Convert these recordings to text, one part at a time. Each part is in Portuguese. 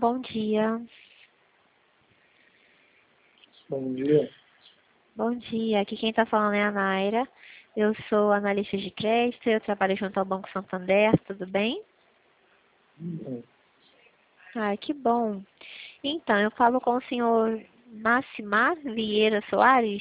bom dia. Bom dia. Bom dia, aqui quem está falando é a Naira. Eu sou analista de crédito, eu trabalho junto ao Banco Santander, tudo bem? Ah, que bom. Então, eu falo com o senhor Massimar Vieira Soares?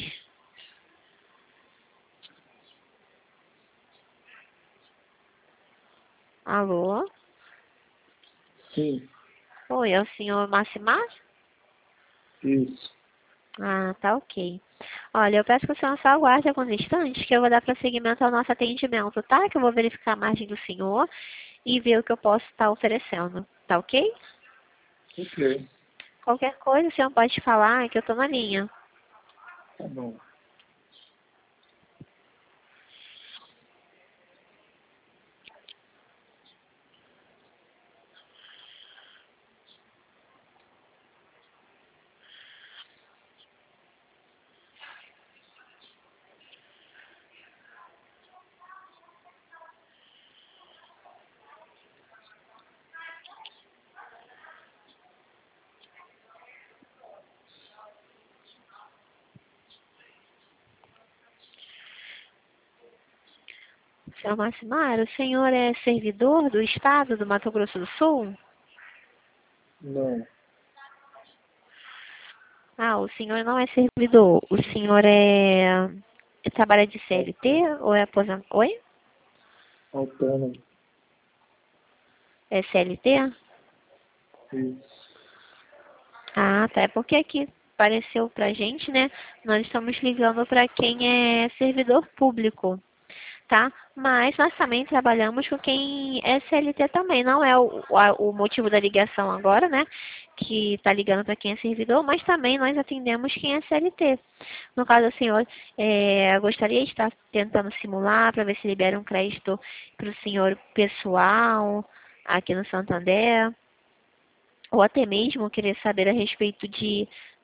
Alô? Sim, Oi, é o senhor Massimar? isso. Ah, tá ok. Olha, eu peço que o senhor só aguarde alguns instantes que eu vou dar prosseguimento ao nosso atendimento, tá? Que eu vou verificar a margem do senhor e ver o que eu posso estar oferecendo, tá ok? Ok, Qualquer coisa o senhor pode falar que eu tô na linha. tá bom. Senhor Massimar, o senhor é servidor do Estado do Mato Grosso do Sul? Não, Ah, o senhor não é servidor. O senhor trabalha de CLT ou é aposentado? Oi? autônomo. É CLT? Isso. Ah, tá. É porque aqui apareceu pra gente, né? Nós estamos ligando para quem é servidor público, tá? Mas nós também trabalhamos com quem é CLT também. Não é o motivo da ligação agora, né? Que está ligando para quem é servidor, mas também nós atendemos quem é CLT. No caso, o senhor gostaria de estar tentando simular para ver se libera um crédito para o senhor pessoal aqui no Santander, ou até mesmo querer saber a respeito de